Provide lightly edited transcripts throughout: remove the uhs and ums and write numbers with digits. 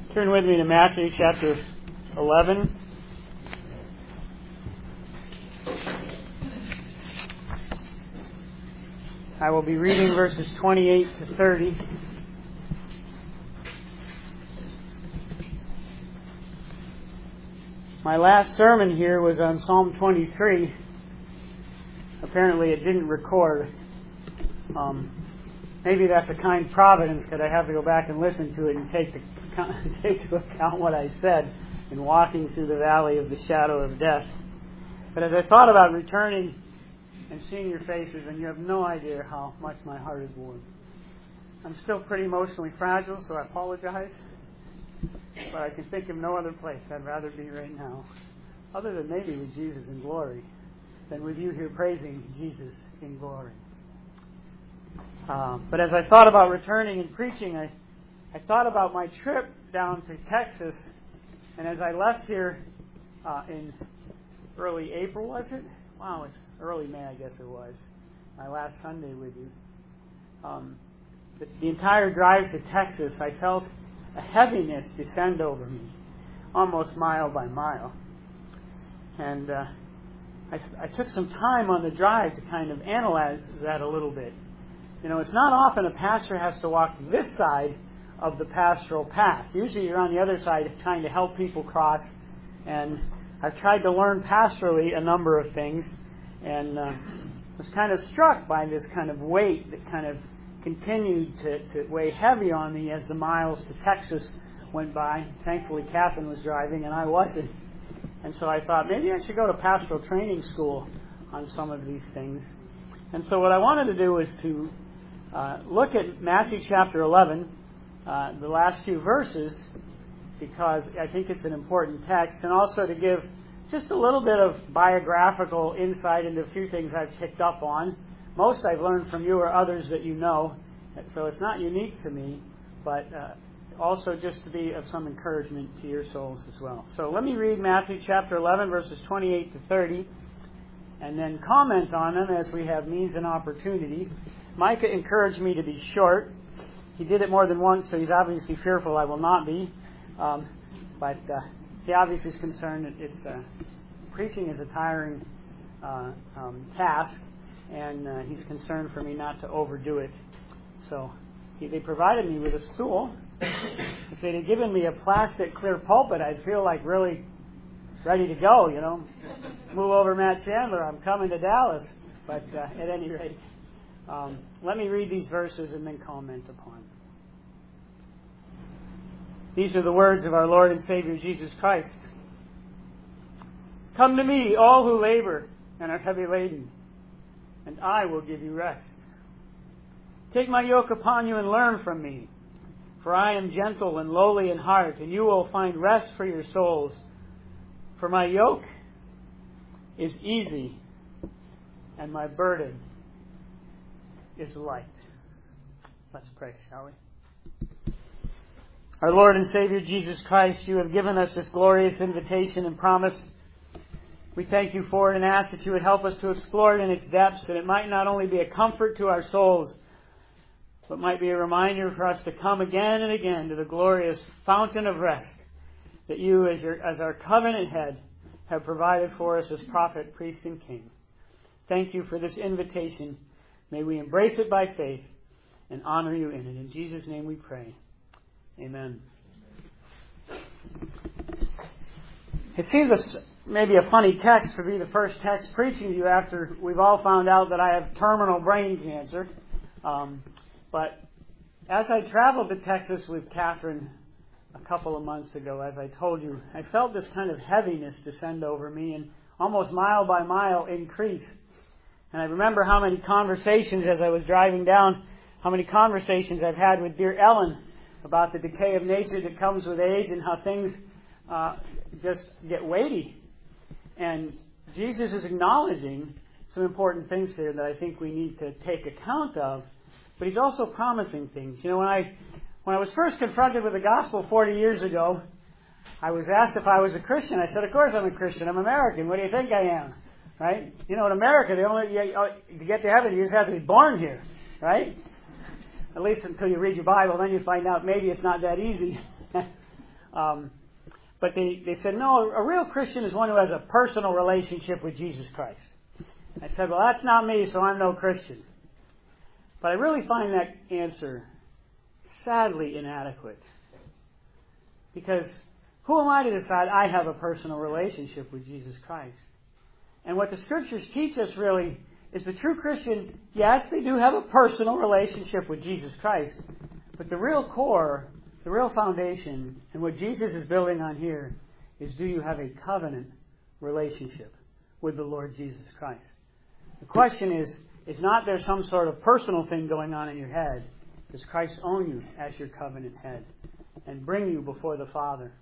Turn with me to Matthew chapter 11. I will be reading verses 28 to 30. My last sermon here was on Psalm 23. Apparently it didn't record. Maybe that's a kind providence because I have to go back and listen to it and take to account what I said in walking through the valley of the shadow of death. But as I thought about returning and seeing your faces, and you have no idea how much my heart is warmed. I'm still pretty emotionally fragile, so I apologize. But I can think of no other place I'd rather be right now, other than maybe with Jesus in glory, than with you here praising Jesus in glory. But as I thought about returning and preaching, I thought about my trip down to Texas, and as I left here in early April, was it? Wow, it's early May, I guess it was. My last Sunday with you. The entire drive to Texas, I felt a heaviness descend over me, almost mile by mile. And I took some time on the drive to kind of analyze that a little bit. You know, it's not often a pastor has to walk this side of the pastoral path. Usually you're on the other side trying to help people cross. And I've tried to learn pastorally a number of things, and was kind of struck by this kind of weight that kind of continued to weigh heavy on me as the miles to Texas went by. Thankfully, Catherine was driving and I wasn't. And so I thought maybe I should go to pastoral training school on some of these things. And so what I wanted to do was to look at Matthew chapter 11, the last few verses, because I think it's an important text, and also to give just a little bit of biographical insight into a few things I've picked up on. Most I've learned from you or others that you know, so it's not unique to me, but also just to be of some encouragement to your souls as well. So let me read Matthew chapter 11, verses 28 to 30, and then comment on them as we have means and opportunity. Micah encouraged me to be short. He did it more than once, so he's obviously fearful I will not be. But he obviously is concerned that preaching is a tiring task, and he's concerned for me not to overdo it. So they provided me with a stool. If they'd have given me a plastic clear pulpit, I'd feel like really ready to go, you know. Move over, Matt Chandler, I'm coming to Dallas. But at any rate, let me read these verses and then comment upon them. These are the words of our Lord and Savior Jesus Christ. Come to me, all who labor and are heavy laden, and I will give you rest. Take my yoke upon you and learn from me, for I am gentle and lowly in heart, and you will find rest for your souls. For my yoke is easy, and my burden is light. Let's pray, shall we? Our Lord and Savior Jesus Christ, you have given us this glorious invitation and promise. We thank you for it and ask that you would help us to explore it in its depths, that it might not only be a comfort to our souls, but might be a reminder for us to come again and again to the glorious fountain of rest that you, as our covenant head, have provided for us as prophet, priest, and king. Thank you for this invitation. May we embrace it by faith and honor you in it. In Jesus' name we pray. Amen. It seems maybe a funny text to be the first text preaching to you after we've all found out that I have terminal brain cancer. But as I traveled to Texas with Catherine a couple of months ago, as I told you, I felt this kind of heaviness descend over me and almost mile by mile increase. And I remember how many conversations as I was driving down, how many conversations I've had with dear Ellen about the decay of nature that comes with age and how things just get weighty. And Jesus is acknowledging some important things here that I think we need to take account of, but He's also promising things. You know, when I was first confronted with the gospel 40 years ago, I was asked if I was a Christian. I said, of course I'm a Christian. I'm American. What do you think I am? Right? You know, in America, to get to heaven, you just have to be born here. Right? At least until you read your Bible, then you find out maybe it's not that easy. But they said, no, a real Christian is one who has a personal relationship with Jesus Christ. I said, well, that's not me, so I'm no Christian. But I really find that answer sadly inadequate. Because who am I to decide I have a personal relationship with Jesus Christ? And what the Scriptures teach us really is the true Christian, yes, they do have a personal relationship with Jesus Christ, but the real core, the real foundation, and what Jesus is building on here is, do you have a covenant relationship with the Lord Jesus Christ? The question is not there some sort of personal thing going on in your head? Does Christ own you as your covenant head and bring you before the Father?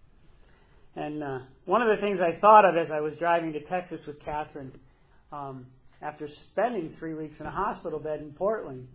And one of the things I thought of as I was driving to Texas with Catherine, after spending 3 weeks in a hospital bed in Portland,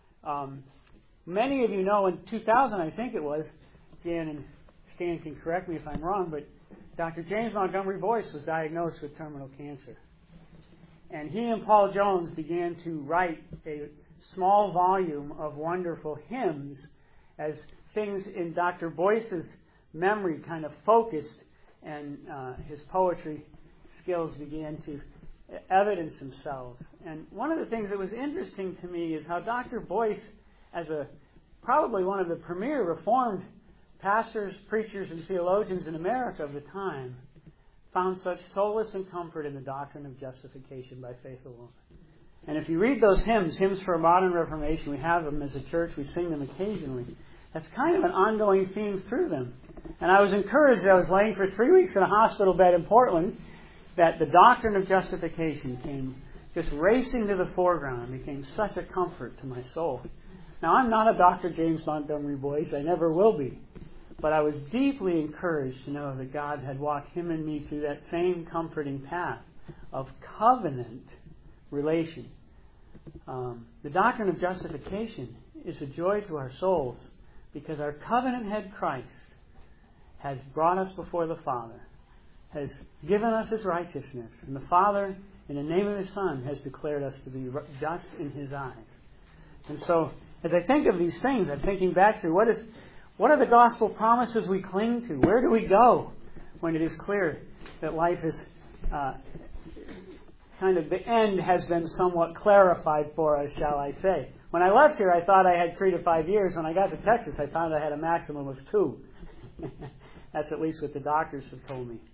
many of you know in 2000, I think it was, Jan and Stan can correct me if I'm wrong, but Dr. James Montgomery Boyce was diagnosed with terminal cancer. And he and Paul Jones began to write a small volume of wonderful hymns as things in Dr. Boyce's memory kind of focused, and his poetry skills began to evidence themselves. And one of the things that was interesting to me is how Dr. Boyce, as probably one of the premier Reformed pastors, preachers, and theologians in America of the time, found such solace and comfort in the doctrine of justification by faith alone. And if you read those hymns for a modern Reformation, we have them as a church, we sing them occasionally. That's kind of an ongoing theme through them. And I was encouraged as I was laying for 3 weeks in a hospital bed in Portland that the doctrine of justification came just racing to the foreground and became such a comfort to my soul. Now, I'm not a Dr. James Montgomery Boyce. I never will be. But I was deeply encouraged to know that God had walked him and me through that same comforting path of covenant relation. The doctrine of justification is a joy to our souls because our covenant head Christ has brought us before the Father, has given us His righteousness, and the Father, in the name of His Son, has declared us to be just in His eyes. And so, as I think of these things, I'm thinking back to what are the gospel promises we cling to? Where do we go when it is clear that life is kind of the end has been somewhat clarified for us, shall I say? When I left here, I thought I had 3 to 5 years. When I got to Texas, I found I had a maximum of 2. That's at least what the doctors have told me.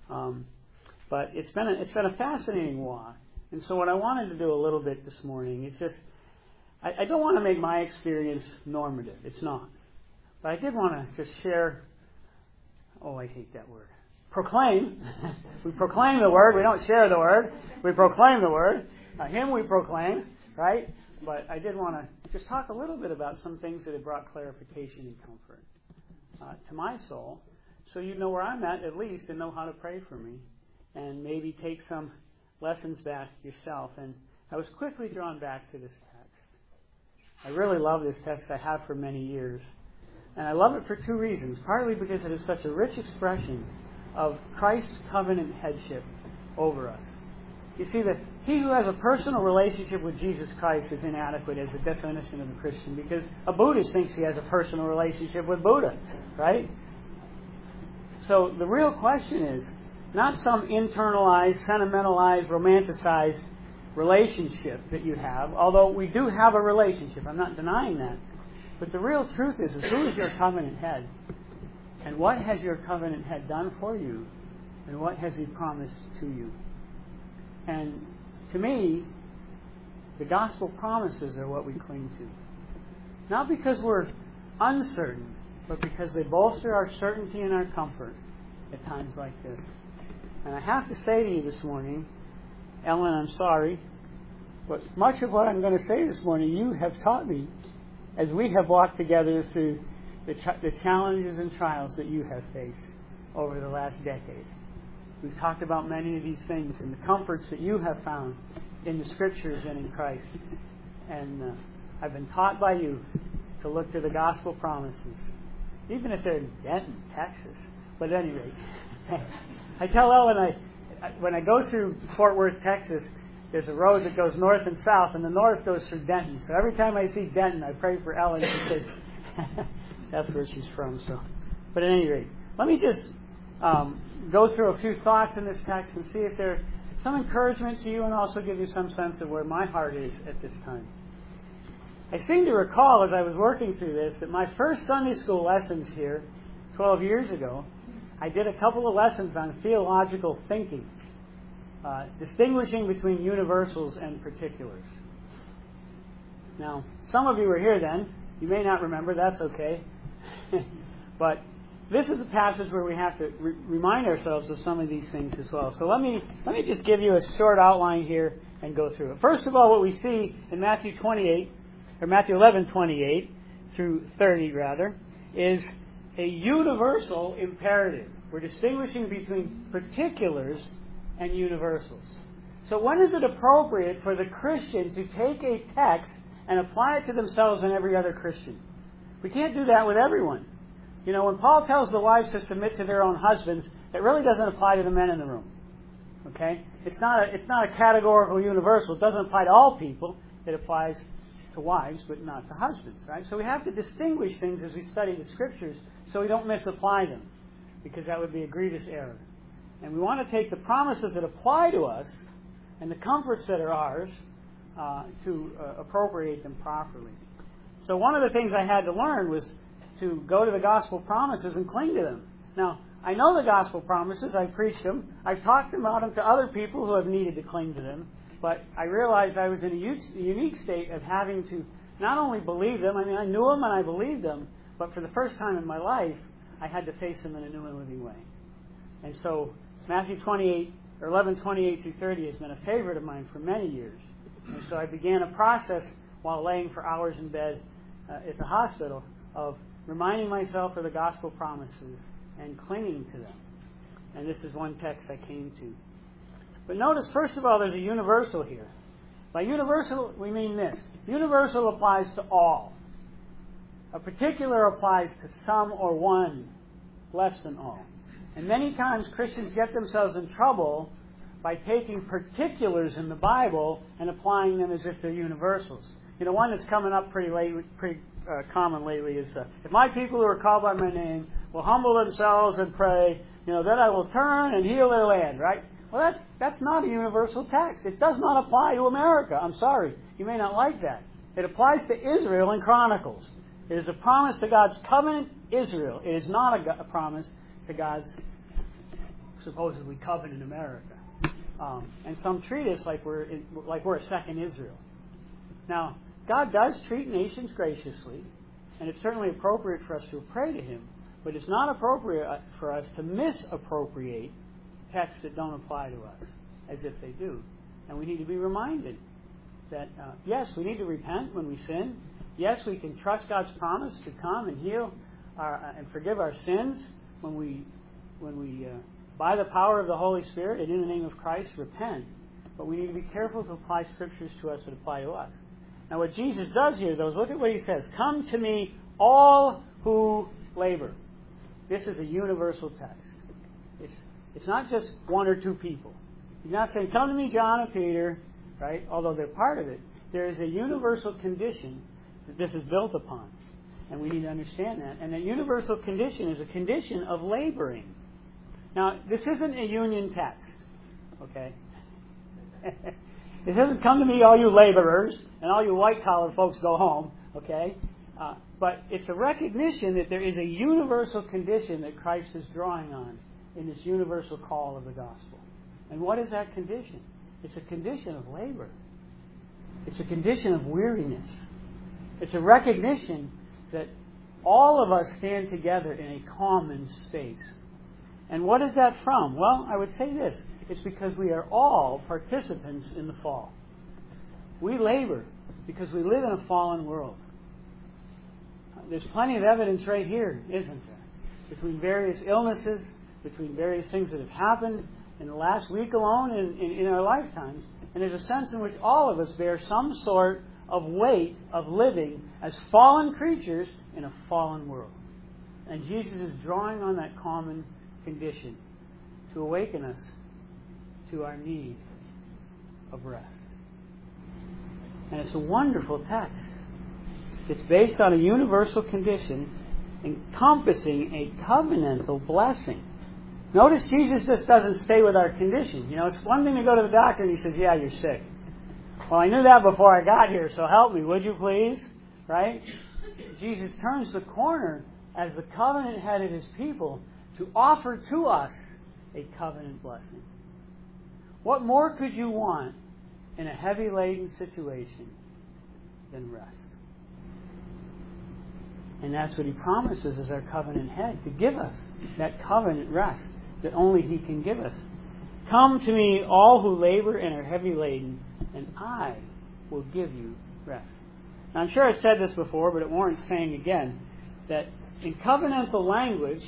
But it's been a fascinating walk. And so what I wanted to do a little bit this morning is just, I don't want to make my experience normative. It's not. But I did want to just share, I hate that word, proclaim. We proclaim the Word. We don't share the Word. We proclaim the Word. Him we proclaim, right? But I did want to just talk a little bit about some things that have brought clarification and comfort to my soul, so you know where I'm at least, and know how to pray for me, and maybe take some lessons back yourself. And I was quickly drawn back to this text. I really love this text. I have for many years. And I love it for 2 reasons. Partly because it is such a rich expression of Christ's covenant headship over us. You see, that he who has a personal relationship with Jesus Christ is inadequate as a definition of a Christian, because a Buddhist thinks he has a personal relationship with Buddha, right? So the real question is not some internalized, sentimentalized, romanticized relationship that you have, although we do have a relationship. I'm not denying that. But the real truth is who is your covenant head? And what has your covenant head done for you? And what has he promised to you? And to me, the gospel promises are what we cling to. Not because we're uncertain, but because they bolster our certainty and our comfort at times like this. And I have to say to you this morning, Ellen, I'm sorry, but much of what I'm going to say this morning you have taught me as we have walked together through the challenges and trials that you have faced over the last decade. We've talked about many of these things and the comforts that you have found in the Scriptures and in Christ. And I've been taught by you to look to the gospel promises, even if they're in Denton, Texas. But at any rate, I tell Ellen, when I go through Fort Worth, Texas, there's a road that goes north and south, and the north goes through Denton. So every time I see Denton, I pray for Ellen because that's where she's from. So, but at any rate, let me just go through a few thoughts in this text and see if there's some encouragement to you and also give you some sense of where my heart is at this time. I seem to recall as I was working through this that my first Sunday school lessons here 12 years ago, I did a couple of lessons on theological thinking, distinguishing between universals and particulars. Now, some of you were here then. You may not remember. That's okay. But this is a passage where we have to remind ourselves of some of these things as well. So let me just give you a short outline here and go through it. First of all, what we see in Matthew 11:28 through 30 rather, is a universal imperative. We're distinguishing between particulars and universals. So when is it appropriate for the Christian to take a text and apply it to themselves and every other Christian? We can't do that with everyone. You know, when Paul tells the wives to submit to their own husbands, it really doesn't apply to the men in the room. Okay? It's not a categorical universal. It doesn't apply to all people. It applies to wives, but not to husbands. Right? So we have to distinguish things as we study the Scriptures so we don't misapply them, because that would be a grievous error. And we want to take the promises that apply to us and the comforts that are ours to appropriate them properly. So one of the things I had to learn was to go to the gospel promises and cling to them. Now, I know the gospel promises. I've preached them. I've talked about them to other people who have needed to cling to them. But I realized I was in a unique state of having to not only believe them, I mean, I knew them and I believed them, but for the first time in my life, I had to face them in a new and living way. And so Matthew 11:28 through 30 has been a favorite of mine for many years. And so I began a process while laying for hours in bed at the hospital of reminding myself of the gospel promises and clinging to them. And this is one text I came to. But notice, first of all, there's a universal here. By universal, we mean this. Universal applies to all. A particular applies to some or one, less than all. And many times Christians get themselves in trouble by taking particulars in the Bible and applying them as if they're universals. You know, one that's coming up pretty common lately is, if my people who are called by my name will humble themselves and pray, then I will turn and heal their land, right? Well, that's not a universal text. It does not apply to America. I'm sorry. You may not like that. It applies to Israel in Chronicles. It is a promise to God's covenant Israel. It is not a promise to God's supposedly covenant America. And some treat us like we're a second Israel. Now, God does treat nations graciously, and it's certainly appropriate for us to pray to Him, but it's not appropriate for us to misappropriate texts that don't apply to us as if they do. And we need to be reminded that, yes, we need to repent when we sin. Yes, we can trust God's promise to come and heal and forgive our sins when we by the power of the Holy Spirit and in the name of Christ, repent. But we need to be careful to apply Scriptures to us that apply to us. Now, what Jesus does here, though, is look at what He says. Come to me, all who labor. This is a universal text. It's not just one or two people. He's not saying, come to me, John and Peter, right? Although they're part of it. There is a universal condition that this is built upon. And we need to understand that. And that universal condition is a condition of laboring. Now, this isn't a union text, okay? It doesn't come to me, all you laborers, and all you white-collar folks go home, okay? But it's a recognition that there is a universal condition that Christ is drawing on in this universal call of the gospel. And what is that condition? It's a condition of labor. It's a condition of weariness. It's a recognition that all of us stand together in a common space. And what is that from? Well, I would say this. It's because we are all participants in the fall. We labor because we live in a fallen world. There's plenty of evidence right here, isn't there? Between various illnesses, between various things that have happened in the last week alone in our lifetimes. And there's a sense in which all of us bear some sort of weight of living as fallen creatures in a fallen world. And Jesus is drawing on that common condition to awaken us to our need of rest. And it's a wonderful text. It's based on a universal condition encompassing a covenantal blessing. Notice Jesus just doesn't stay with our condition. You know, it's one thing to go to the doctor and he says, yeah, you're sick. Well, I knew that before I got here, so help me, would you please? Right? Jesus turns the corner as the covenant head of His people to offer to us a covenant blessing. What more could you want in a heavy-laden situation than rest? And that's what He promises as our covenant head, to give us that covenant rest that only He can give us. Come to me, all who labor and are heavy laden, and I will give you rest. Now, I'm sure I've said this before, but it warrants saying again, that in covenantal language,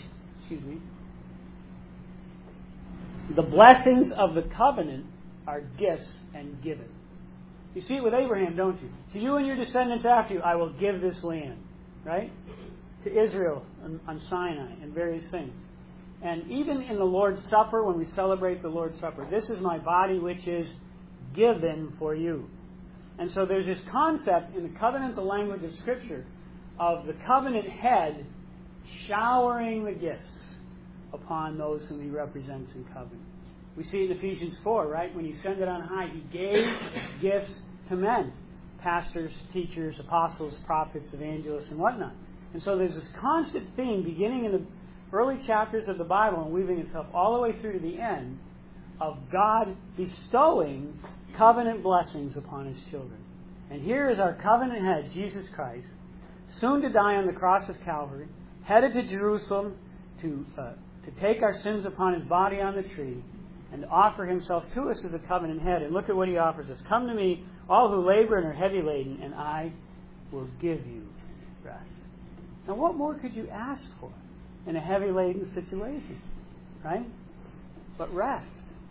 the blessings of the covenant are gifts and given. You see it with Abraham, don't you? To you and your descendants after you, I will give this land. Right? To Israel on Sinai and various things. And even in the Lord's Supper, when we celebrate the Lord's Supper, this is my body which is given for you. And so there's this concept in the covenantal language of Scripture of the covenant head showering the gifts upon those whom He represents in covenant. We see it in Ephesians 4, right? When He ascended on high, He gave gifts to men. Pastors, teachers, apostles, prophets, evangelists, and whatnot. And so there's this constant theme beginning in the early chapters of the Bible and weaving itself all the way through to the end of God bestowing covenant blessings upon His children. And here is our covenant head, Jesus Christ, soon to die on the cross of Calvary, headed to Jerusalem to take our sins upon His body on the tree and to offer Himself to us as a covenant head. And look at what He offers us. Come to me, all who labor and are heavy laden, and I will give you rest. Now, what more could you ask for in a heavy laden situation? Right? But rest.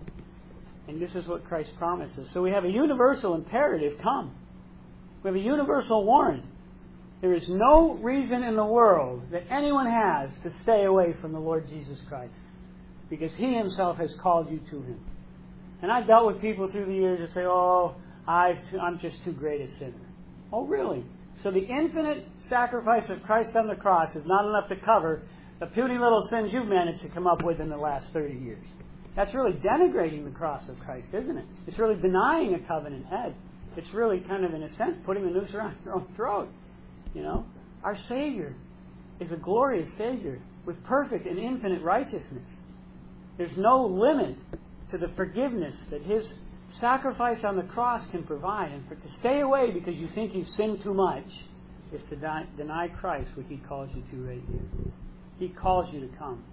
And this is what Christ promises. So we have a universal imperative, come. We have a universal warrant. There is no reason in the world that anyone has to stay away from the Lord Jesus Christ, because He Himself has called you to Him. And I've dealt with people through the years that say, oh, I'm just too great a sinner. Oh, really? So the infinite sacrifice of Christ on the cross is not enough to cover the puny little sins you've managed to come up with in the last 30 years. That's really denigrating the cross of Christ, isn't it? It's really denying a covenant head. It's really kind of, in a sense, putting the noose around your own throat. You know? Our Savior is a glorious Savior with perfect and infinite righteousness. There's no limit to the forgiveness that His sacrifice on the cross can provide. And to stay away because you think you've sinned too much is to deny Christ, what He calls you to right here. He calls you to come.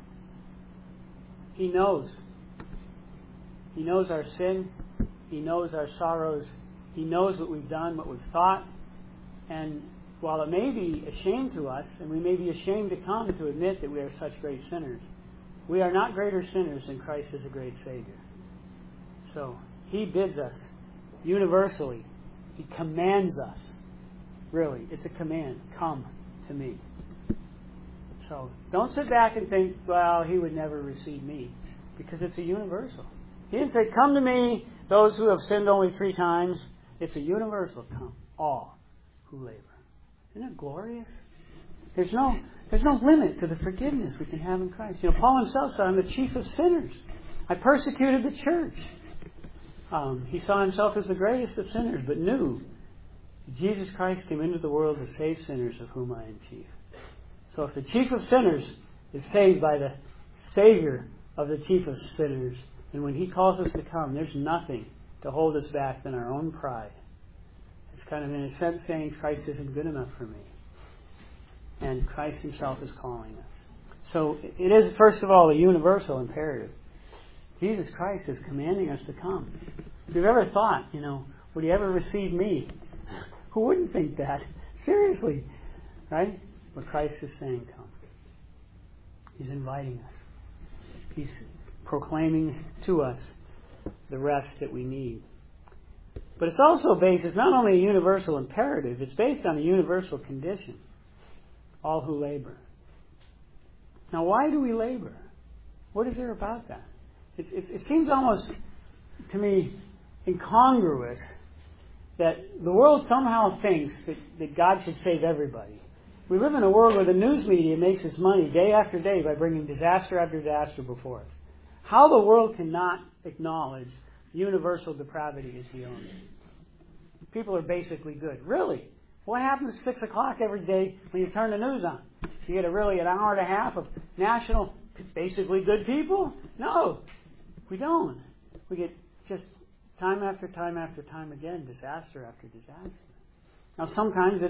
He knows. He knows our sin. He knows our sorrows. He knows what we've done, what we've thought. And while it may be a shame to us, and we may be ashamed to come to admit that we are such great sinners, we are not greater sinners than Christ is a great Savior. So He bids us universally. He commands us. Really, it's a command. Come to me. So don't sit back and think, well, He would never receive me, because it's a universal. He didn't say, come to me, those who have sinned only 3 times. It's a universal come, all who labor. Isn't that glorious? There's no limit to the forgiveness we can have in Christ. You know, Paul himself said, I'm the chief of sinners. I persecuted the church. He saw himself as the greatest of sinners, but knew Jesus Christ came into the world to save sinners, of whom I am chief. So if the chief of sinners is saved by the Savior of the chief of sinners, and when He calls us to come, there's nothing to hold us back than our own pride. It's kind of, in a sense, saying Christ isn't good enough for me. And Christ Himself is calling us. So it is, first of all, a universal imperative. Jesus Christ is commanding us to come. If you've ever thought, would He ever receive me? Who wouldn't think that? Seriously. Right? But Christ is saying, come. He's inviting us. He's proclaiming to us the rest that we need. But it's also based, it's not only a universal imperative, it's based on a universal condition. All who labor. Now, why do we labor? What is there about that? It seems almost, to me, incongruous that the world somehow thinks that God should save everybody. We live in a world where the news media makes its money day after day by bringing disaster after disaster before us. How the world cannot acknowledge universal depravity is beyond me. People are basically good. Really? What happens at 6 o'clock every day when you turn the news on? You get an hour and a half of national, basically good people? No, we don't. We get just time after time after time again, disaster after disaster. Now, sometimes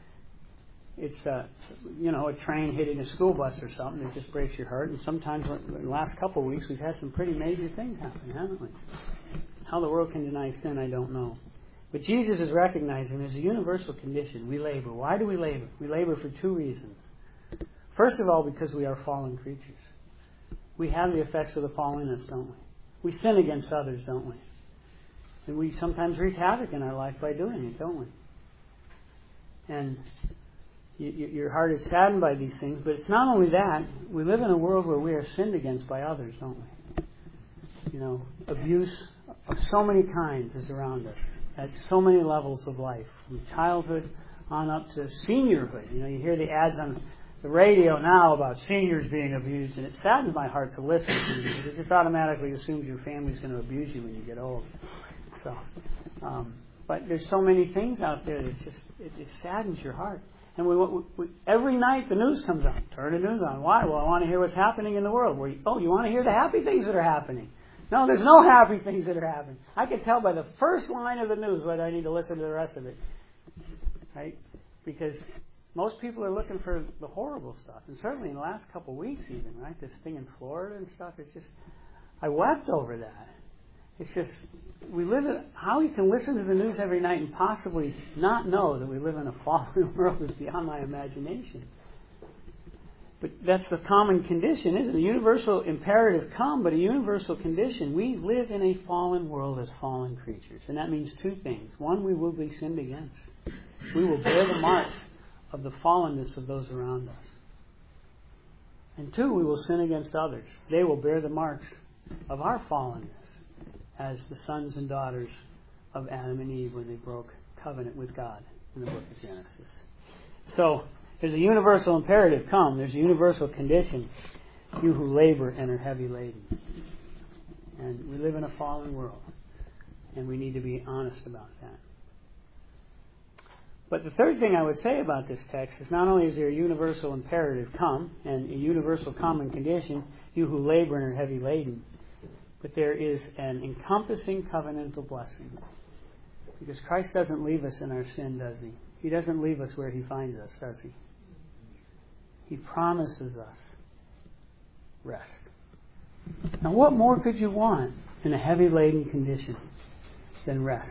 it's a train hitting a school bus or something that just breaks your heart. And sometimes, in the last couple of weeks, we've had some pretty major things happen, haven't we? How the world can deny sin, I don't know. But Jesus is recognizing there's a universal condition. We labor. Why do we labor? We labor for two reasons. First of all, because we are fallen creatures. We have the effects of the fallenness, don't we? We sin against others, don't we? And we sometimes wreak havoc in our life by doing it, don't we? And your heart is saddened by these things, but it's not only that. We live in a world where we are sinned against by others, don't we? Abuse of so many kinds is around us at so many levels of life, from childhood on up to seniorhood. You hear the ads on the radio now about seniors being abused, and it saddens my heart to listen to because it just automatically assumes your family's going to abuse you when you get old. So, but there's so many things out there that it saddens your heart. And we every night the news comes on. Turn the news on. Why? Well, I want to hear what's happening in the world. You want to hear the happy things that are happening? No, there's no happy things that are happening. I can tell by the first line of the news whether I need to listen to the rest of it. Right? Because most people are looking for the horrible stuff. And certainly in the last couple of weeks even, right? This thing in Florida and stuff, I wept over that. It's just, how you can listen to the news every night and possibly not know that we live in a fallen world is beyond my imagination. But that's the common condition, isn't it? A universal imperative come, but a universal condition. We live in a fallen world as fallen creatures. And that means two things. One, we will be sinned against. We will bear the marks of the fallenness of those around us. And two, we will sin against others. They will bear the marks of our fallenness as the sons and daughters of Adam and Eve when they broke covenant with God in the book of Genesis. So, there's a universal imperative, come. There's a universal condition, you who labor and are heavy laden. And we live in a fallen world, and we need to be honest about that. But the third thing I would say about this text is not only is there a universal imperative, come, and a universal common condition, you who labor and are heavy laden, but there is an encompassing covenantal blessing. Because Christ doesn't leave us in our sin, does He? He doesn't leave us where He finds us, does He? He promises us rest. Now, what more could you want in a heavy laden condition than rest?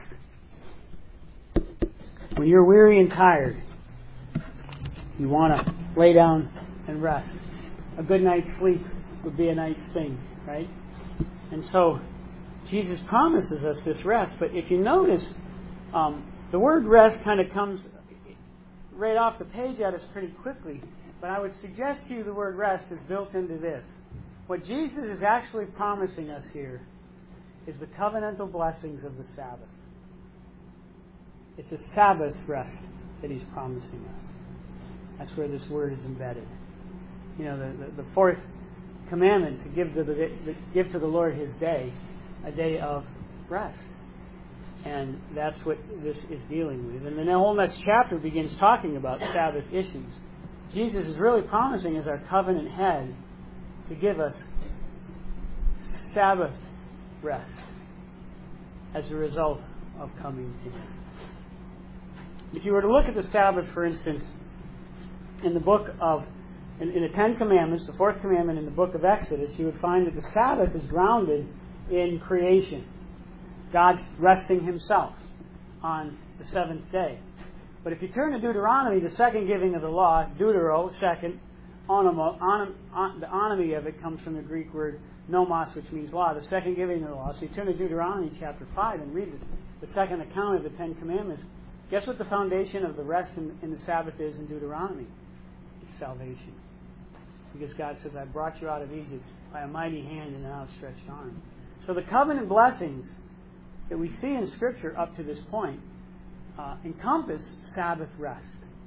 When you're weary and tired, you want to lay down and rest. A good night's sleep would be a nice thing, right? And so, Jesus promises us this rest. But if you notice, the word rest kind of comes right off the page at us pretty quickly. But I would suggest to you the word rest is built into this. What Jesus is actually promising us here is the covenantal blessings of the Sabbath. It's a Sabbath rest that He's promising us. That's where this word is embedded. The fourth commandment to give to the Lord His day, a day of rest. And that's what this is dealing with. And then the whole next chapter begins talking about Sabbath issues. Jesus is really promising as our covenant head to give us Sabbath rest as a result of coming to Him. If you were to look at the Sabbath, for instance, in the the Ten Commandments, the fourth commandment in the book of Exodus, you would find that the Sabbath is grounded in creation. God's resting Himself on the seventh day. But if you turn to Deuteronomy, the second giving of the law, deutero, second, onomo, the onomy of it comes from the Greek word nomos, which means law, the second giving of the law. So you turn to Deuteronomy chapter 5 and read the second account of the Ten Commandments. Guess what the foundation of the rest in the Sabbath is in Deuteronomy? It's salvation. Because God says, I brought you out of Egypt by a mighty hand and an outstretched arm. So the covenant blessings that we see in Scripture up to this point encompass Sabbath rest.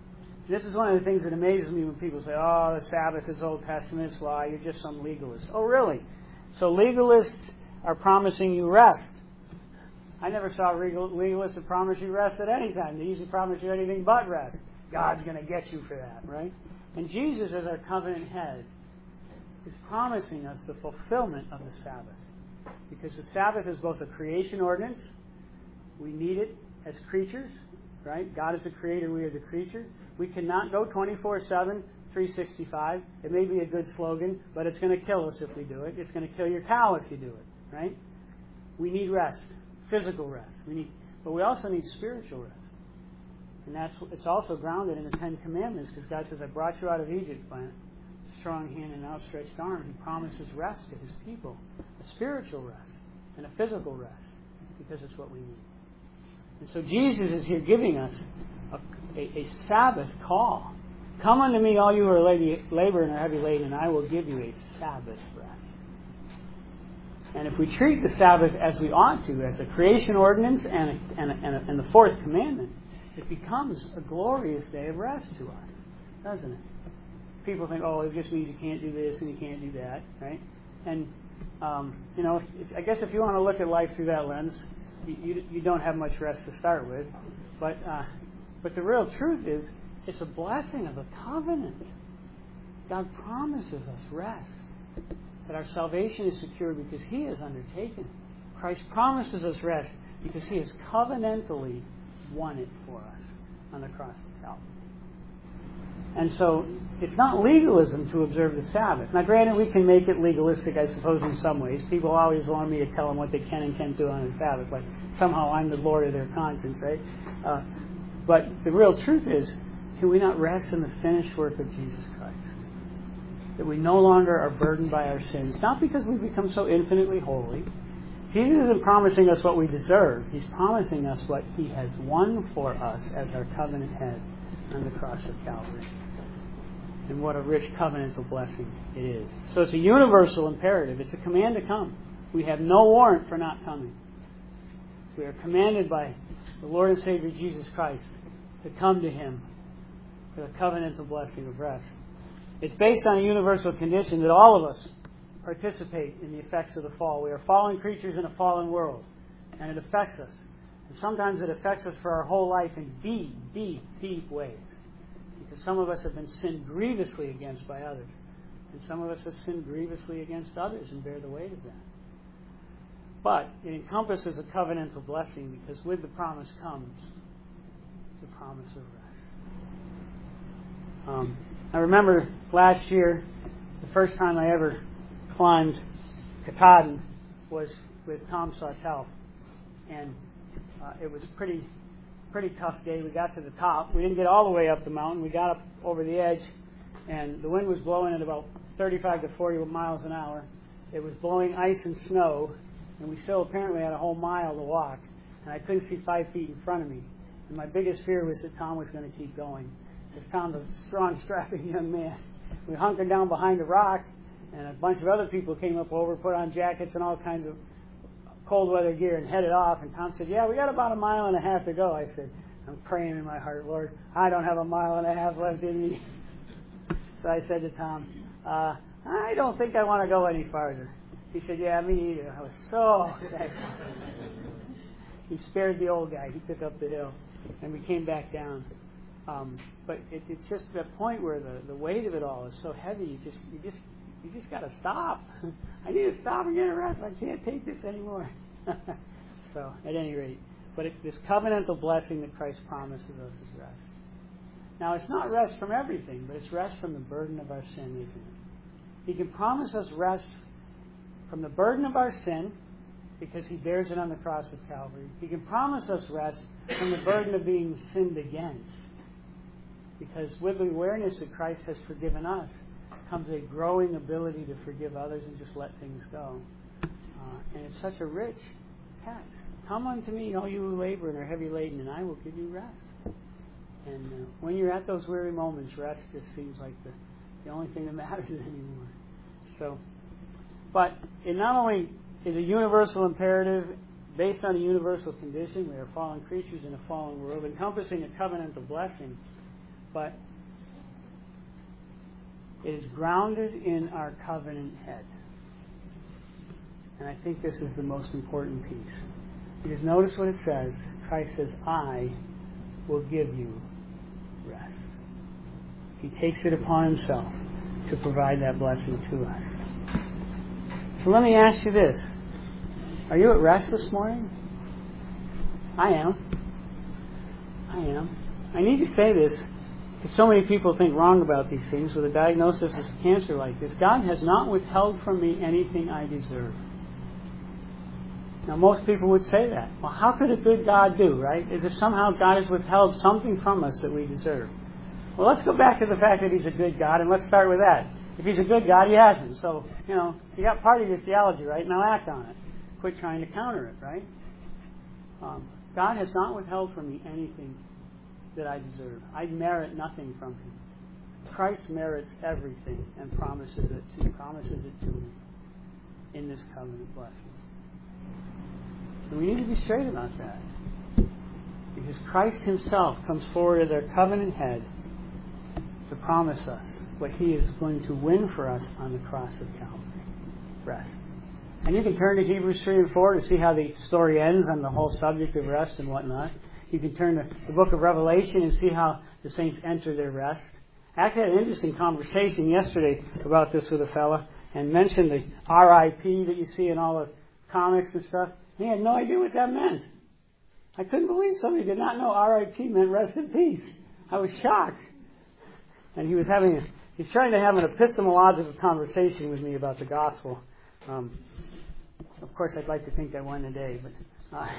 This is one of the things that amazes me when people say, oh, the Sabbath is Old Testament, it's law, you're just some legalist. Oh, really? So legalists are promising you rest. I never saw legalists that promise you rest at any time. They usually promise you anything but rest. God's going to get you for that, right? And Jesus, as our covenant head, is promising us the fulfillment of the Sabbath. Because the Sabbath is both a creation ordinance. We need it as creatures, right? God is the creator, we are the creature. We cannot go 24/7, 365. It may be a good slogan, but it's going to kill us if we do it. It's going to kill your cow if you do it, right? We need rest, physical rest. But we also need spiritual rest. And it's also grounded in the Ten Commandments, because God says, I brought you out of Egypt by a strong hand and outstretched arm. He promises rest to His people, a spiritual rest and a physical rest, because it's what we need. And so Jesus is here giving us a Sabbath call. Come unto me, all you who are labor and are heavy laden, and I will give you a Sabbath rest. And if we treat the Sabbath as we ought to, as a creation ordinance and the fourth commandment, it becomes a glorious day of rest to us, doesn't it? People think, oh, it just means you can't do this and you can't do that, right? And, I guess if you want to look at life through that lens, you don't have much rest to start with. But the real truth is, it's a blessing of a covenant. God promises us rest. That our salvation is secure because He has undertaken it. Christ promises us rest because He has covenantally won it for us on the cross of Calvary. And so, it's not legalism to observe the Sabbath. Now, granted, we can make it legalistic, I suppose, in some ways. People always want me to tell them what they can and can't do on the Sabbath, like somehow I'm the Lord of their conscience, right? But the real truth is, can we not rest in the finished work of Jesus Christ? That we no longer are burdened by our sins, not because we've become so infinitely holy. Jesus isn't promising us what we deserve. He's promising us what He has won for us as our covenant head on the cross of Calvary. And what a rich covenantal blessing it is. So it's a universal imperative. It's a command to come. We have no warrant for not coming. We are commanded by the Lord and Savior Jesus Christ to come to Him for the covenantal blessing of rest. It's based on a universal condition that all of us participate in the effects of the fall. We are fallen creatures in a fallen world, and it affects us. And sometimes it affects us for our whole life in deep, deep, deep ways. Because some of us have been sinned grievously against by others, and some of us have sinned grievously against others and bear the weight of that. But it encompasses a covenantal blessing, because with the promise comes the promise of rest. I remember last year, the first time I ever climbed Katahdin was with Tom Sawtelle, and it was a pretty tough day. We got to the top. We didn't get all the way up the mountain. We got up over the edge, and the wind was blowing at about 35 to 40 miles an hour. It was blowing ice and snow, and we still apparently had a whole mile to walk, and I couldn't see 5 feet in front of me. And my biggest fear was that Tom was going to keep going, because Tom's a strong, strapping young man. We hunkered down behind a rock, and a bunch of other people came up over, put on jackets and all kinds of cold weather gear, and headed off. And Tom said, yeah, we got about 1.5 miles to go. I said, I'm praying in my heart, Lord, I don't have 1.5 miles left in me. So I said to Tom, I don't think I want to go any farther. He said, yeah, me either. I was so excited. He spared the old guy. He took up the hill, and we came back down. But it's just that point where the weight of it all is so heavy. You just got to stop. I need to stop and get a rest. I can't take this anymore. So, at any rate, but it's this covenantal blessing that Christ promises us is rest. Now, it's not rest from everything, but it's rest from the burden of our sin, isn't it? He can promise us rest from the burden of our sin, because He bears it on the cross of Calvary. He can promise us rest from the burden of being sinned against, because with the awareness that Christ has forgiven us comes a growing ability to forgive others and just let things go. And it's such a rich text. Come unto me, all you who labor and are heavy laden, and I will give you rest. And when you're at those weary moments, rest just seems like the only thing that matters anymore. So, but it not only is a universal imperative based on a universal condition, we are fallen creatures in a fallen world, encompassing a covenantal blessing, but It is grounded in our covenant head. And I think this is the most important piece. Because notice what it says. Christ says, I will give you rest. He takes it upon himself to provide that blessing to us. So let me ask you this. Are you at rest this morning? I am. I need to say this because so many people think wrong about these things with a diagnosis of cancer like this. God has not withheld from me anything I deserve. Now, most people would say that. Well, how could a good God do, right? As if somehow God has withheld something from us that we deserve. Well, let's go back to the fact that He's a good God, and let's start with that. If He's a good God, He hasn't. So, you got part of your theology, right? Now act on it. Quit trying to counter it, right? God has not withheld from me anything that I deserve. I merit nothing from Him. Christ merits everything and promises it to me in this covenant blessing. And we need to be straight about that. Because Christ Himself comes forward as our covenant head to promise us what He is going to win for us on the cross of Calvary. Rest. And you can turn to Hebrews 3 and 4 to see how the story ends on the whole subject of rest and whatnot. You can turn to the book of Revelation and see how the saints enter their rest. I actually had an interesting conversation yesterday about this with a fella and mentioned the R.I.P. that you see in all the comics and stuff. He had no idea what that meant. I couldn't believe somebody did not know R.I.P. meant rest in peace. I was shocked. And he's trying to have an epistemological conversation with me about the gospel. Of course, I'd like to think I won the day, but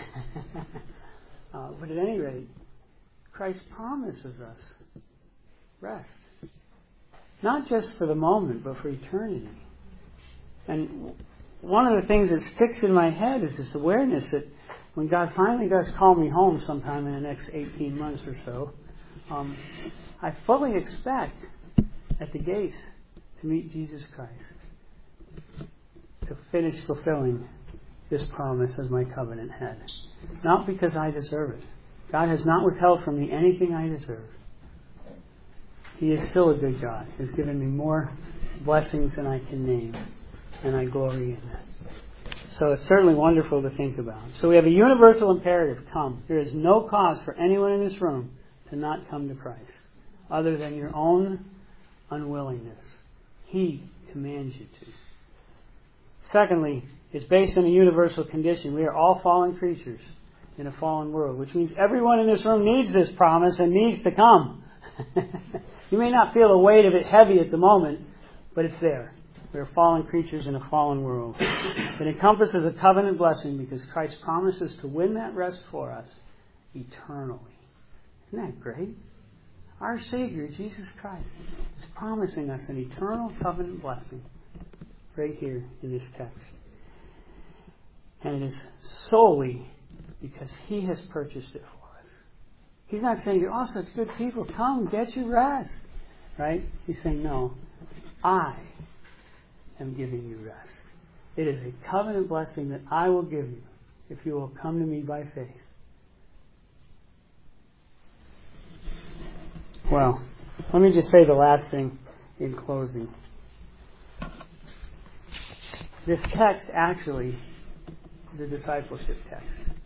at any rate, Christ promises us rest. Not just for the moment, but for eternity. And one of the things that sticks in my head is this awareness that when God finally does call me home sometime in the next 18 months or so, I fully expect at the gates to meet Jesus Christ, to finish fulfilling this promise as my covenant head. Not because I deserve it. God has not withheld from me anything I deserve. He is still a good God. He has given me more blessings than I can name, and I glory in that. So it's certainly wonderful to think about. So we have a universal imperative, come. There is no cause for anyone in this room to not come to Christ, other than your own unwillingness. He commands you to. Secondly, it's based on a universal condition. We are all fallen creatures in a fallen world, which means everyone in this room needs this promise and needs to come. You may not feel the weight of it heavy at the moment, but it's there. We are fallen creatures in a fallen world. It encompasses a covenant blessing because Christ promises to win that rest for us eternally. Isn't that great? Our Savior, Jesus Christ, is promising us an eternal covenant blessing right here in this text. And it is solely because He has purchased it for us. He's not saying, "You're all such good people, come, get your rest." Right? He's saying, "No, I am giving you rest. It is a covenant blessing that I will give you if you will come to me by faith." Well, let me just say the last thing in closing. This text actually is a discipleship text.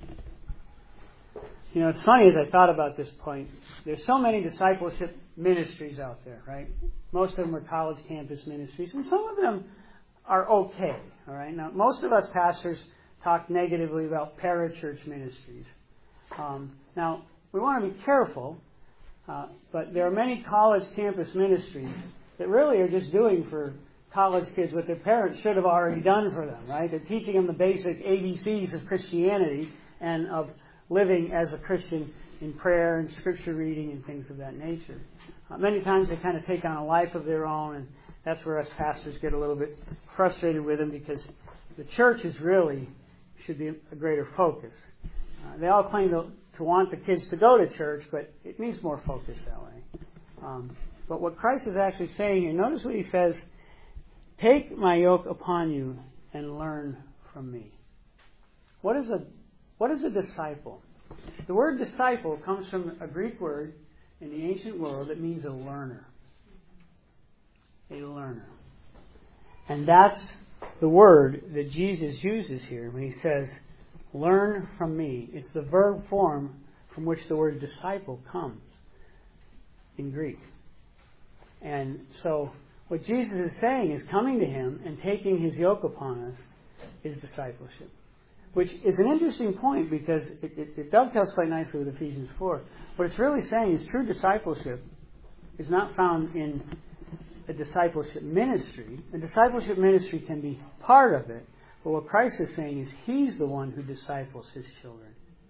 It's funny as I thought about this point, there's so many discipleship ministries out there, right? Most of them are college campus ministries, and some of them are okay, all right? Now, most of us pastors talk negatively about parachurch ministries. Now, we want to be careful, but there are many college campus ministries that really are just doing for college kids what their parents should have already done for them, right? They're teaching them the basic ABCs of Christianity and of living as a Christian in prayer and scripture reading and things of that nature. Many times they kind of take on a life of their own, and that's where us pastors get a little bit frustrated with them because the church should be a greater focus. They all claim to want the kids to go to church, but it needs more focus that way. But what Christ is actually saying here, notice what He says, "Take my yoke upon you and learn from me." What is a disciple? The word disciple comes from a Greek word in the ancient world that means a learner. a learner. And that's the word that Jesus uses here when he says, learn from me. It's the verb form from which the word disciple comes in Greek. And so what Jesus is saying is coming to him and taking his yoke upon us is discipleship. Which is an interesting point because it dovetails quite nicely with Ephesians 4. What it's really saying is true discipleship is not found in a discipleship ministry. A discipleship ministry can be part of it, but what Christ is saying is he's the one who disciples his children.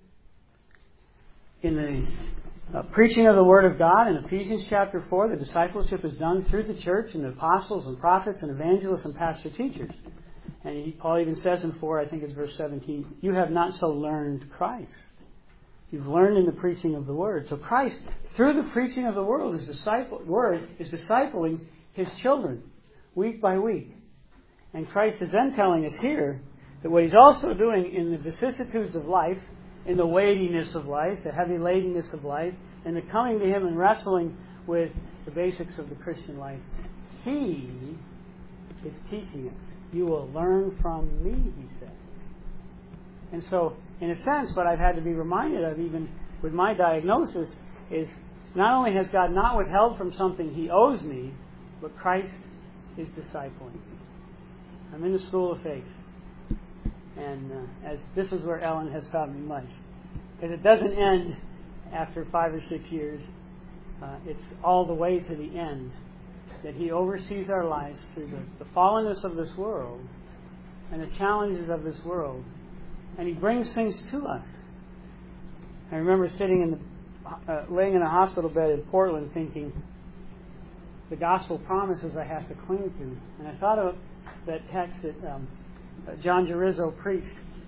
In the preaching of the Word of God in Ephesians chapter 4, the discipleship is done through the church and the apostles and prophets and evangelists and pastor teachers. And Paul even says in 4, I think it's verse 17, you have not so learned Christ. You've learned in the preaching of the Word. So Christ, through the preaching of the Word, is discipling his children week by week. And Christ is then telling us here that what he's also doing in the vicissitudes of life, in the weightiness of life, the heavy ladenness of life, and the coming to him and wrestling with the basics of the Christian life, he is teaching us. You will learn from me, he said. And so, in a sense, what I've had to be reminded of, even with my diagnosis, is not only has God not withheld from something he owes me, but Christ is discipling me. I'm in the school of faith. And as this is where Ellen has taught me much. Because it doesn't end after 5 or 6 years. It's all the way to the end. That he oversees our lives through the fallenness of this world and the challenges of this world. And he brings things to us. I remember sitting laying in a hospital bed in Portland thinking, the gospel promises I have to cling to. And I thought of that text that John Girizzo preached,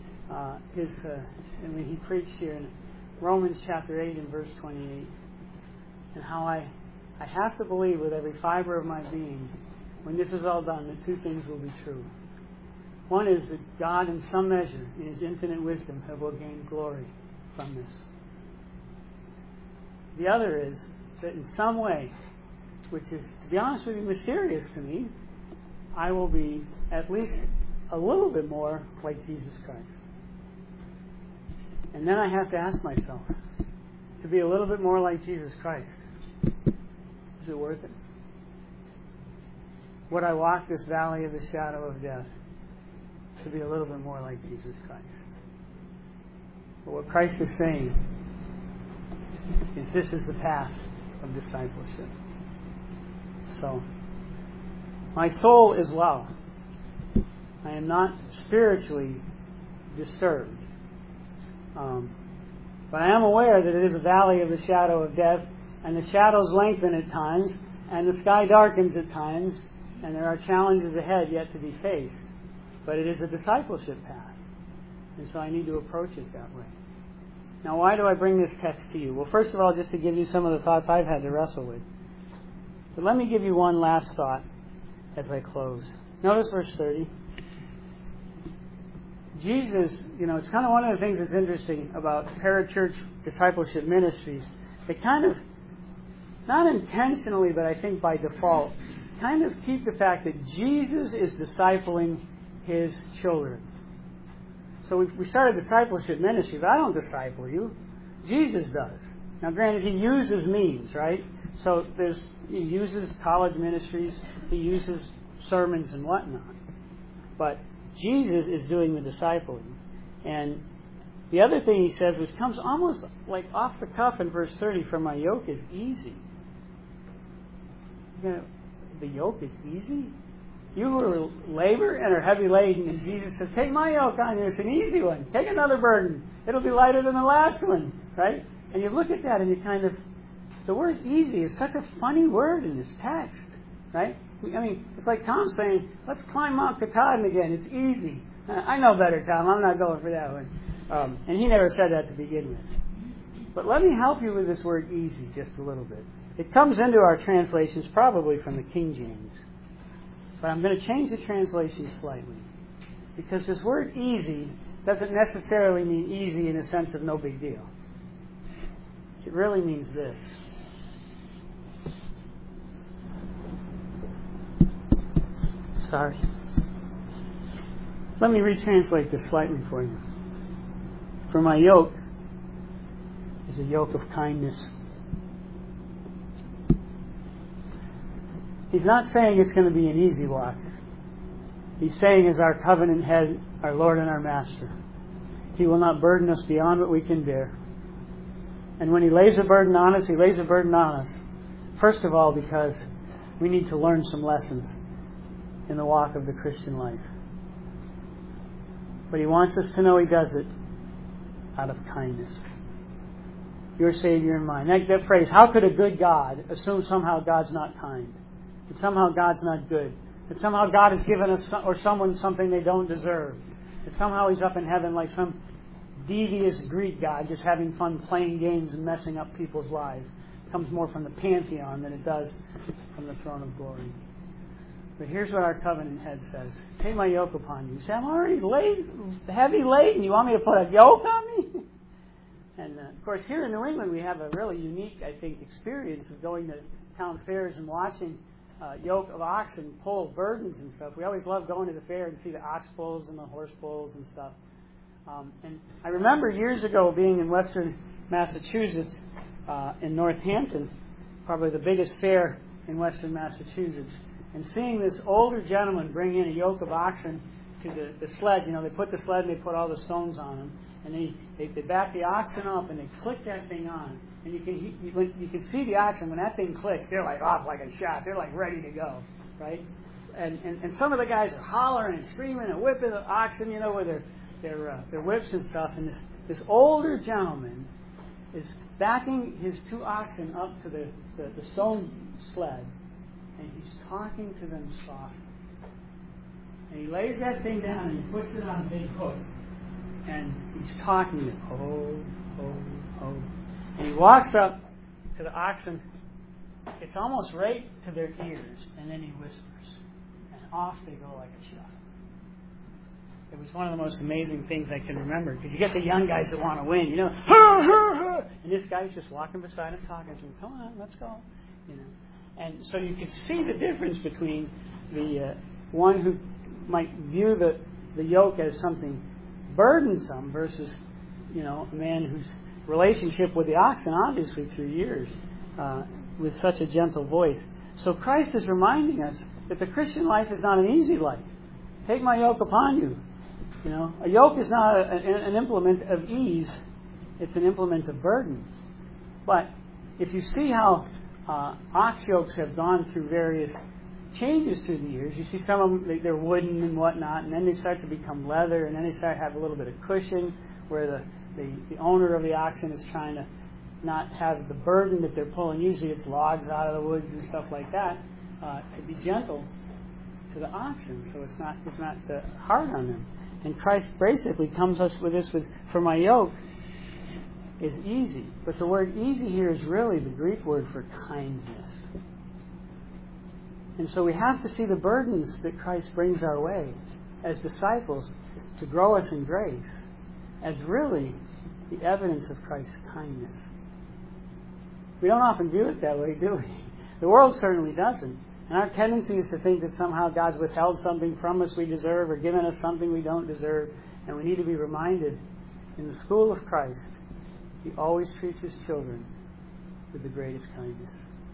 when he preached here in Romans chapter 8 and verse 28. And how I have to believe with every fiber of my being, when this is all done, that two things will be true. One is that God, in some measure, in his infinite wisdom, will gain glory from this. The other is that in some way, which is, to be honest with you, mysterious to me, I will be at least a little bit more like Jesus Christ. And then I have to ask myself, to be a little bit more like Jesus Christ, is it worth it? Would I walk this valley of the shadow of death to be a little bit more like Jesus Christ? But what Christ is saying is this is the path of discipleship. So, my soul is well. I am not spiritually disturbed. But I am aware that it is a valley of the shadow of death, and the shadows lengthen at times, and the sky darkens at times, and there are challenges ahead yet to be faced. But it is a discipleship path, and so I need to approach it that way. Now, why do I bring this text to you? Well, first of all, just to give you some of the thoughts I've had to wrestle with. But let me give you one last thought as I close. Notice verse 30. Jesus, it's kind of one of the things that's interesting about parachurch discipleship ministries. They kind of, not intentionally, but I think by default, kind of keep the fact that Jesus is discipling his children. So we started discipleship ministry, but I don't disciple you. Jesus does. Now, granted, he uses means, right? So he uses college ministries, he uses sermons and whatnot. But Jesus is doing the discipling. And the other thing he says, which comes almost like off the cuff in verse 30, for my yoke is easy. The yoke is easy? You who labor and are heavy laden, and Jesus says, take my yoke on you, it's an easy one. Take another burden. It'll be lighter than the last one, right? And you look at that and you kind of, the word easy is such a funny word in this text, right? I mean, it's like Tom saying, let's climb Mount Katahdin again. It's easy. I know better, Tom. I'm not going for that one. And he never said that to begin with. But let me help you with this word easy just a little bit. It comes into our translations probably from the King James. But I'm going to change the translation slightly. Because this word easy doesn't necessarily mean easy in the sense of no big deal. It really means this. Sorry. Let me retranslate this slightly for you. For my yoke is a yoke of kindness. He's not saying it's going to be an easy walk. He's saying as our covenant head, our Lord and our Master, He will not burden us beyond what we can bear. And when He lays a burden on us, He lays a burden on us, first of all, because we need to learn some lessons in the walk of the Christian life. But He wants us to know He does it out of kindness. Your Savior and mine. That phrase, how could a good God assume somehow God's not kind? That somehow God's not good? That somehow God has given us or someone something they don't deserve? That somehow He's up in heaven like some devious Greek God just having fun playing games and messing up people's lives? It comes more from the pantheon than it does from the throne of glory. But here's what our covenant head says. Take my yoke upon you. You say, I'm already heavy laden. You want me to put a yoke on me? And of course, here in New England, we have a really unique, I think, experience of going to town fairs and watching yoke of oxen pull burdens and stuff. We always love going to the fair and see the ox pulls and the horse pulls and stuff. And I remember years ago being in Western Massachusetts, in Northampton, probably the biggest fair in Western Massachusetts, and seeing this older gentleman bring in a yoke of oxen to the sled. You know, they put the sled and they put all the stones on them. And they back the oxen up and they click that thing on. And you can see the oxen, when that thing clicks, they're like off like a shot. They're like ready to go, right? And some of the guys are hollering and screaming and whipping the oxen, you know, with their whips and stuff. And this older gentleman is backing his two oxen up to the stone sled. And he's talking to them softly. And he lays that thing down and he puts it on a big hook. And he's talking to them, ho. And he walks up to the oxen. It's almost right to their ears. And then he whispers. And off they go like a shot. It was one of the most amazing things I can remember. Because you get the young guys that want to win, you know. And this guy's just walking beside him talking to him. Come on, let's go. You know. And so you can see the difference between the one who might view the yoke as something burdensome versus, you know, a man whose relationship with the oxen, obviously through years, with such a gentle voice. So Christ is reminding us that the Christian life is not an easy life. Take my yoke upon you. You know, a yoke is not an implement of ease; it's an implement of burden. But if you see how ox yokes have gone through various changes through the years. You see some of them, they're wooden and whatnot, and then they start to become leather, and then they start to have a little bit of cushion where the owner of the oxen is trying to not have the burden that they're pulling. Usually it's logs out of the woods and stuff like that, to be gentle to the oxen, so it's not hard on them. And Christ basically comes us with this for my yoke is easy. But the word easy here is really the Greek word for kindness. And so we have to see the burdens that Christ brings our way as disciples to grow us in grace as really the evidence of Christ's kindness. We don't often view it that way, do we? The world certainly doesn't. And our tendency is to think that somehow God's withheld something from us we deserve or given us something we don't deserve. And we need to be reminded in the school of Christ, He always treats His children with the greatest kindness.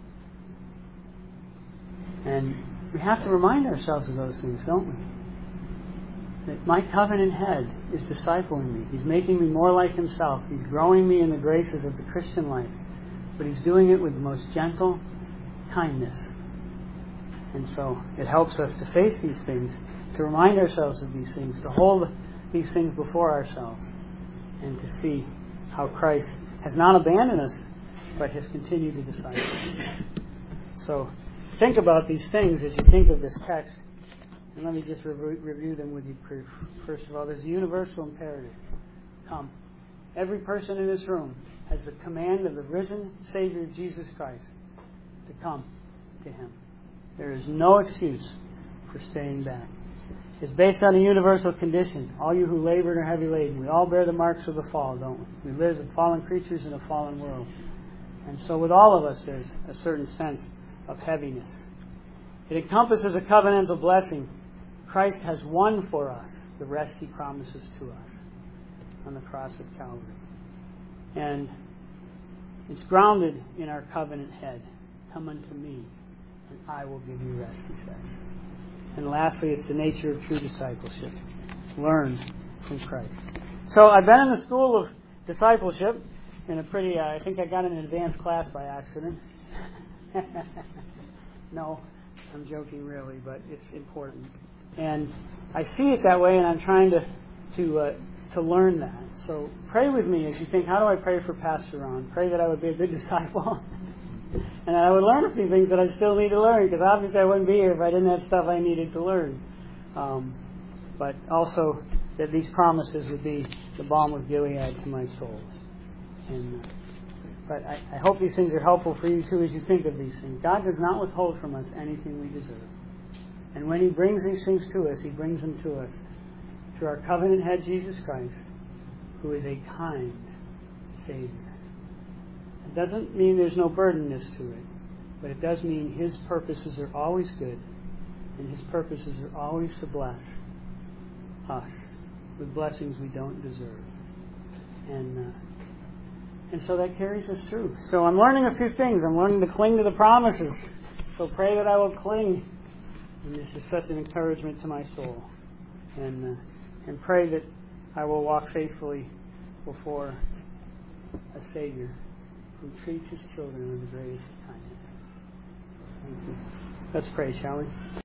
And we have to remind ourselves of those things, don't we? That my covenant head is discipling me. He's making me more like Himself. He's growing me in the graces of the Christian life. But He's doing it with the most gentle kindness. And so it helps us to face these things, to remind ourselves of these things, to hold these things before ourselves, and to see how Christ has not abandoned us, but has continued to disciple us. So think about these things as you think of this text, and let me just review them with you. First of all, there's a universal imperative. Come. Every person in this room has the command of the risen Savior Jesus Christ to come to Him. There is no excuse for staying back. It's based on a universal condition. All you who labor and are heavy laden, we all bear the marks of the fall, don't we? We live as fallen creatures in a fallen world. And so with all of us, there's a certain sense of heaviness. It encompasses a covenantal blessing Christ has won for us the rest He promises to us on the cross of Calvary. And it's grounded in our covenant head. Come unto me, and I will give you rest, He says. And lastly, it's the nature of true discipleship. Learn from Christ. So I've been in the school of discipleship in a pretty, I think I got in an advanced class by accident. No, I'm joking really, but it's important. And I see it that way, and I'm trying to learn that. So pray with me as you think, how do I pray for Pastor Ron? Pray that I would be a good disciple. And I would learn a few things that I still need to learn, because obviously I wouldn't be here if I didn't have stuff I needed to learn. But also that these promises would be the balm of Gilead to my souls. But I hope these things are helpful for you too as you think of these things. God does not withhold from us anything we deserve. And when He brings these things to us, He brings them to us through our covenant head, Jesus Christ, who is a kind Savior. It doesn't mean there's no burdenness to it, but it does mean His purposes are always good, and His purposes are always to bless us with blessings we don't deserve. And so that carries us through. So I'm learning a few things. I'm learning to cling to the promises. So pray that I will cling. And this is such an encouragement to my soul. And pray that I will walk faithfully before a Savior who treats His children with the greatest of kindness. So thank you. Let's pray, shall we?